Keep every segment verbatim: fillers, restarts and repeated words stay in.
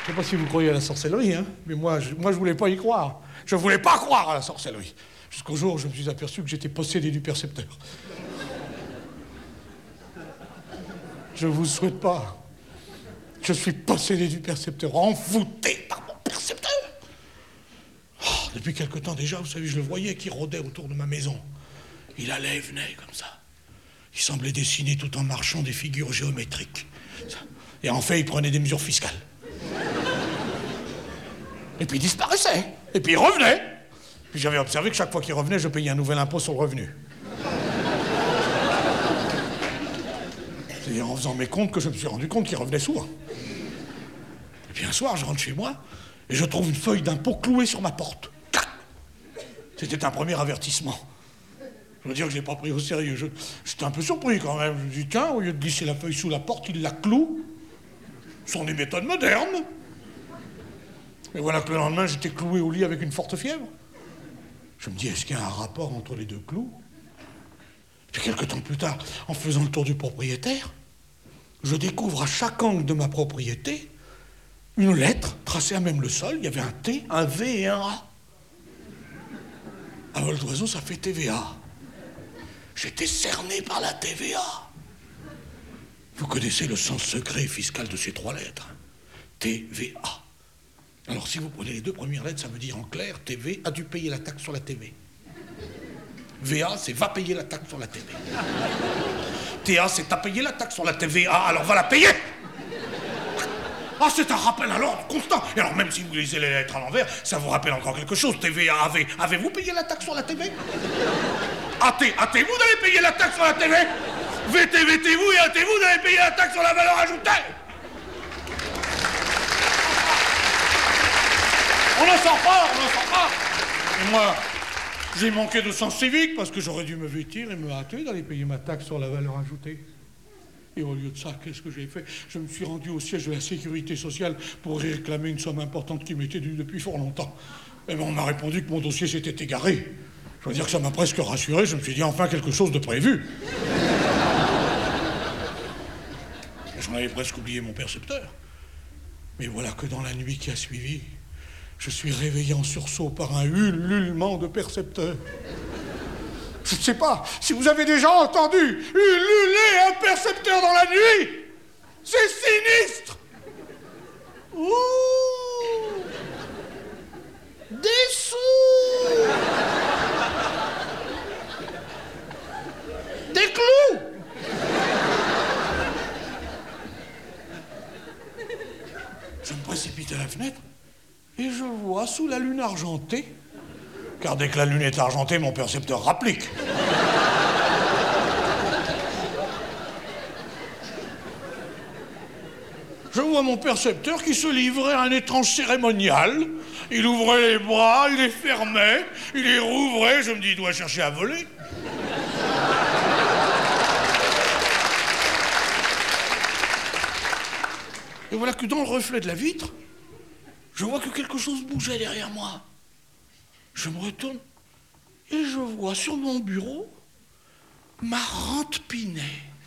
sais pas si vous croyez à la sorcellerie, hein, mais moi je, moi, je voulais pas y croire. Je voulais pas croire à la sorcellerie. Jusqu'au jour où je me suis aperçu que j'étais possédé du percepteur. Je vous souhaite pas. Je suis possédé du percepteur, envoûté par mon percepteur. Oh, depuis quelque temps déjà, vous savez, je le voyais qui rôdait autour de ma maison. Il allait et venait comme ça. Il semblait dessiner tout en marchant des figures géométriques. Et en fait, il prenait des mesures fiscales. Et puis il disparaissait. Et puis il revenait. Puis j'avais observé que chaque fois qu'il revenait, je payais un nouvel impôt sur le revenu. C'est en faisant mes comptes que je me suis rendu compte qu'il revenait souvent. Et puis un soir, je rentre chez moi et je trouve une feuille d'impôt clouée sur ma porte. C'était un premier avertissement. Je veux dire que je l'ai pas pris au sérieux. Je, j'étais un peu surpris quand même. Je me dis, tiens, au lieu de glisser la feuille sous la porte, il la cloue. Ce sont des méthodes modernes. Et voilà que le lendemain, j'étais cloué au lit avec une forte fièvre. Je me dis, est-ce qu'il y a un rapport entre les deux clous? Puis quelques temps plus tard, en faisant le tour du propriétaire, je découvre à chaque angle de ma propriété une lettre tracée à même le sol. Il y avait un T, un V et un A. À vol d'oiseau, ça fait T V A. J'étais cerné par la T V A. Vous connaissez le sens secret et fiscal de ces trois lettres. T V A. Alors, si vous prenez les deux premières lettres, ça veut dire en clair, T V a dû payer la taxe sur la T V. V A, c'est va payer la taxe sur la T V. T A, c'est t'as payé la taxe sur la T V A, alors va la payer. Ah, c'est un rappel à l'ordre constant. Et alors, même si vous lisez les lettres à l'envers, ça vous rappelle encore quelque chose. T V A, A V. Avez-vous payé la taxe sur la T V? A T, A T, vous allez payer la taxe sur la T V. V T, V T, vous et A T, vous allez payer la taxe sur la valeur ajoutée. On n'en sort pas, on n'en sort pas. Et moi, j'ai manqué de sens civique parce que j'aurais dû me vêtir et me hâter d'aller payer ma taxe sur la valeur ajoutée. Et au lieu de ça, qu'est-ce que j'ai fait? Je me suis rendu au siège de la sécurité sociale pour réclamer une somme importante qui m'était due depuis fort longtemps. Et ben on m'a répondu que mon dossier s'était égaré. Je veux dire que ça m'a presque rassuré. Je me suis dit, enfin, quelque chose de prévu. J'en avais presque oublié mon percepteur. Mais voilà que dans la nuit qui a suivi, je suis réveillé en sursaut par un ululement de percepteur. Je ne sais pas si vous avez déjà entendu ululer un percepteur dans la nuit. C'est sinistre. Ouh, des sous, des clous. Je me précipite à la fenêtre et je vois sous la lune argentée, car dès que la lune est argentée, mon percepteur rapplique. Je vois mon percepteur qui se livrait à un étrange cérémonial. Il ouvrait les bras, il les fermait, il les rouvrait. Je me dis, il doit chercher à voler. Et voilà que dans le reflet de la vitre, je vois que quelque chose bougeait derrière moi. Je me retourne et je vois sur mon bureau ma rente Pinet.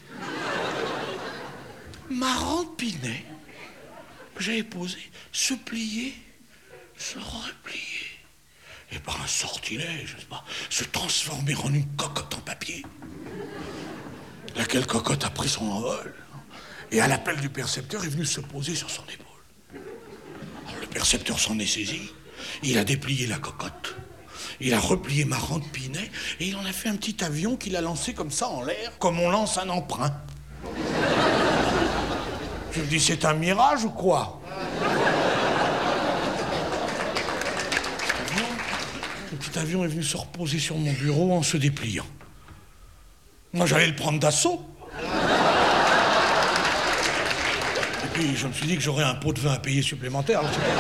Ma rente Pinet que j'avais posée, se plier, se replier, et par un sortilège, je sais pas, se transformer en une cocotte en papier. Laquelle cocotte a pris son envol et à l'appel du percepteur est venu se poser sur son épaule. Alors le percepteur s'en est saisi, il a déplié la cocotte. Il a replié ma rente Pinet et il en a fait un petit avion qu'il a lancé comme ça en l'air, comme on lance un emprunt. Je me dis, c'est un mirage ou quoi? Le petit avion est venu se reposer sur mon bureau en se dépliant. Moi, j'allais le prendre d'assaut. Et puis, je me suis dit que j'aurais un pot de vin à payer supplémentaire.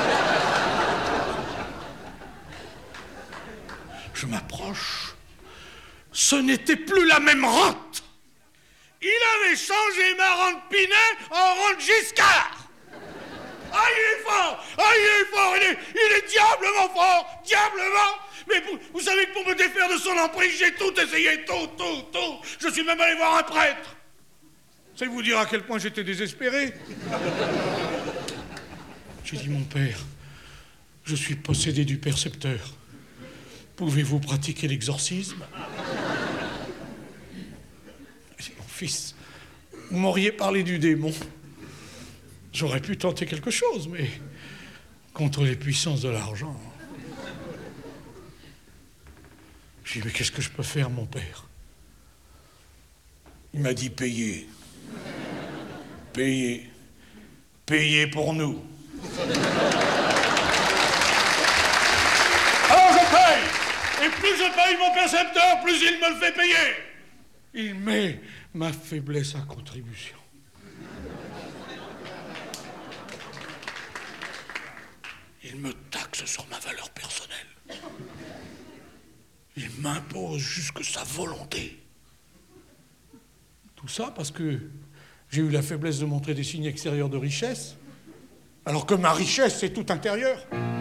Je m'approche. Ce n'était plus la même rente. Il avait changé ma rente Pinet en rente Giscard. Ah, il est fort. Ah, il est fort. Il est, il est diablement fort. Diablement. Mais vous, vous savez que pour me défaire de son emprise, j'ai tout essayé. Tout, tout, tout. Je suis même allé voir un prêtre. C'est vous dire à quel point j'étais désespéré. Je J'ai dit, mon père, je suis possédé du percepteur. Pouvez-vous pratiquer l'exorcisme? J'ai dit, mon fils, vous m'auriez parlé du démon. J'aurais pu tenter quelque chose, mais contre les puissances de l'argent. J'ai dit, mais qu'est-ce que je peux faire, mon père? Il m'a dit, payez. Payez. Payez pour nous. Alors je paye. Et plus je paye mon percepteur, plus il me le fait payer. Il met ma faiblesse à contribution. Il me taxe sur ma valeur personnelle. Il m'impose jusque sa volonté. Tout ça parce que j'ai eu la faiblesse de montrer des signes extérieurs de richesse, alors que ma richesse, c'est tout intérieur.